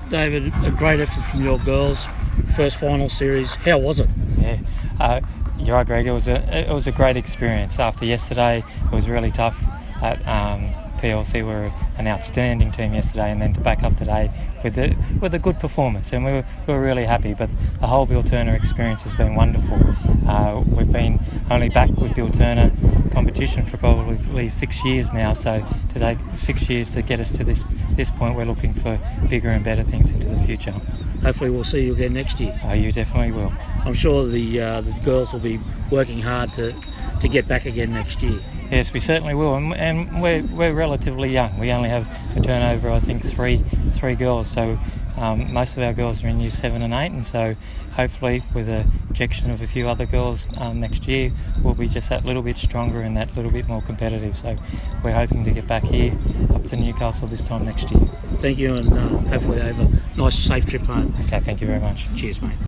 David, a great effort from your girls. First final series. How was it? Yeah, you're right, Greg. It was a great experience. After yesterday, it was really tough. PLC were an outstanding team yesterday, and then to back up today with a good performance, and we were really happy. But the whole Bill Turner experience has been wonderful. We've been only back with Bill Turner competition for probably 6 years now, so to take 6 years to get us to this point, we're looking for bigger and better things into the future. Hopefully we'll see you again next year. You definitely will. I'm sure the girls will be working hard to get back again next year. Yes, we certainly will, and we're relatively young. We only have a turnover, I think, three girls. So most of our girls are in year 7 and 8, and so hopefully, with the injection of a few other girls next year, we'll be just that little bit stronger and that little bit more competitive. So we're hoping to get back here up to Newcastle this time next year. Thank you, and hopefully have a nice, safe trip home. Okay, thank you very much. Cheers, mate.